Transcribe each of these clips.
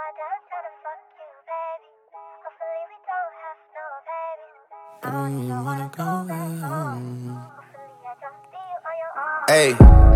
Hey,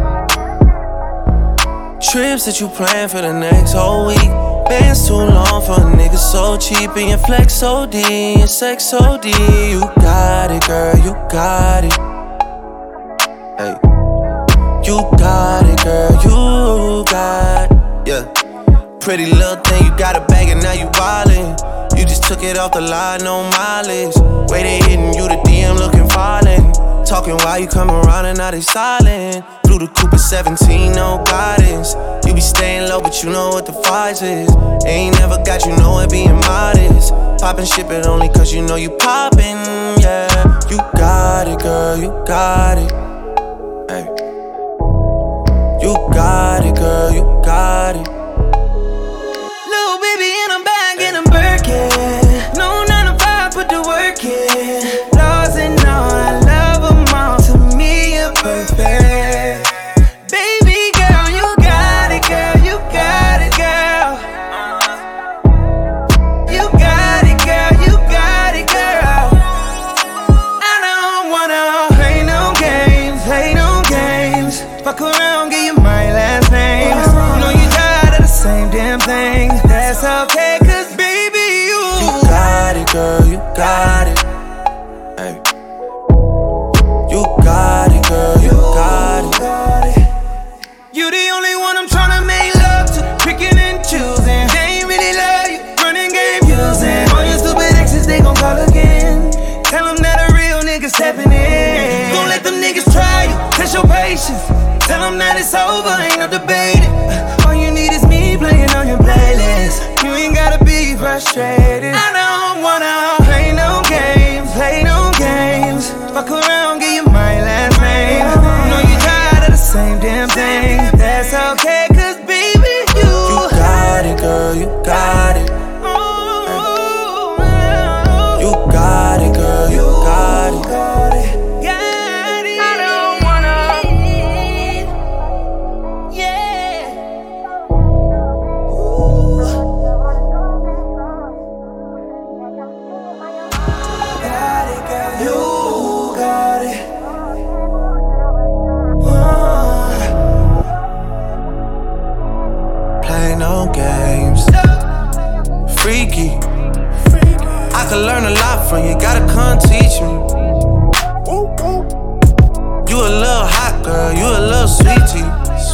trips that you plan for the next whole week. Bands too long for a nigga so cheap. And your flex OD, your sex OD. You got it, girl, you got it. Hey, you got it, girl, you got it. Yeah, pretty little thing, you got a bag and now you wildin'. You just took it off the line, no mileage. Way they hitting you, the DM looking violent. Talking while you come around and now they silent. Blew the coupe at 17, no guidance. You be staying low, but you know what the price is. Ain't never got you know it being modest. Poppin' shit, but only cause you know you poppin', yeah. You got it, girl, you got it. Hey. You got it, girl, you got it. Little baby in a bag and a Birkin. No 9 to 5, put the work in. Laws and all, I love them all. To me, you're perfect. Baby girl, you got it, girl. You got it, girl. You got it, girl. You got it, girl. I don't wanna play no games, play no games. Fuck around, give you my last name. You know you tired of the same damn thing. That's okay, cause baby, You got it, girl, you got it. Hey. You got it, girl, you got it. You the only one I'm tryna make love to. Picking and choosing. They ain't really love you. Running game using. All your stupid exes, they gon' call again. Tell them that a real nigga stepping in. Don't let them niggas try you. Test your patience. Tell them that it's over, ain't no debating. All you need is me playing on your playlist. You ain't gotta be frustrated. I don't wanna play no games, play no games. Fuck around, give you my last name. You know you tired of the same damn thing. That's okay, cause baby, You got it, girl, you got it. You got it, girl, you got it. I don't wanna. Yeah. Got it, girl. You got it. Play no games. Freaky. I could learn a lot from you, gotta come teach me. You a little hot girl, you a little sweetie.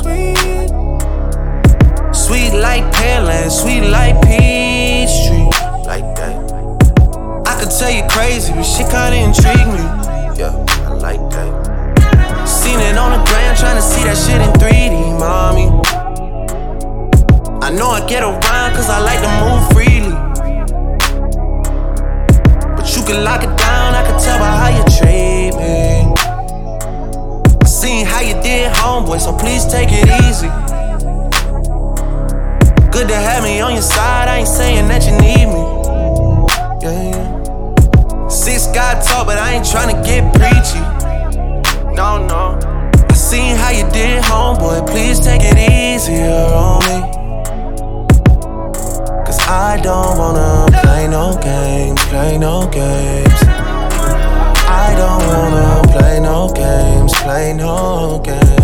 Sweet like Pearland, sweet like Peachtree. Like that. I could tell you crazy, but shit kinda intrigue me. Yeah, I like that. Seen it on the gram, tryna see that shit in 3D, mommy. I know I get around cause I like to move freely. But you can lock it down, I can tell by how you treat me. I seen how you did, homeboy, so please take it easy. Good to have me on your side, I ain't saying that you need me. Yeah, yeah. 6 God talk, but I ain't tryna get preachy. No, no. I seen how you did, homeboy, please take it easier on me. Cause I don't wanna play no games, play no games. I don't wanna play no games, play no games.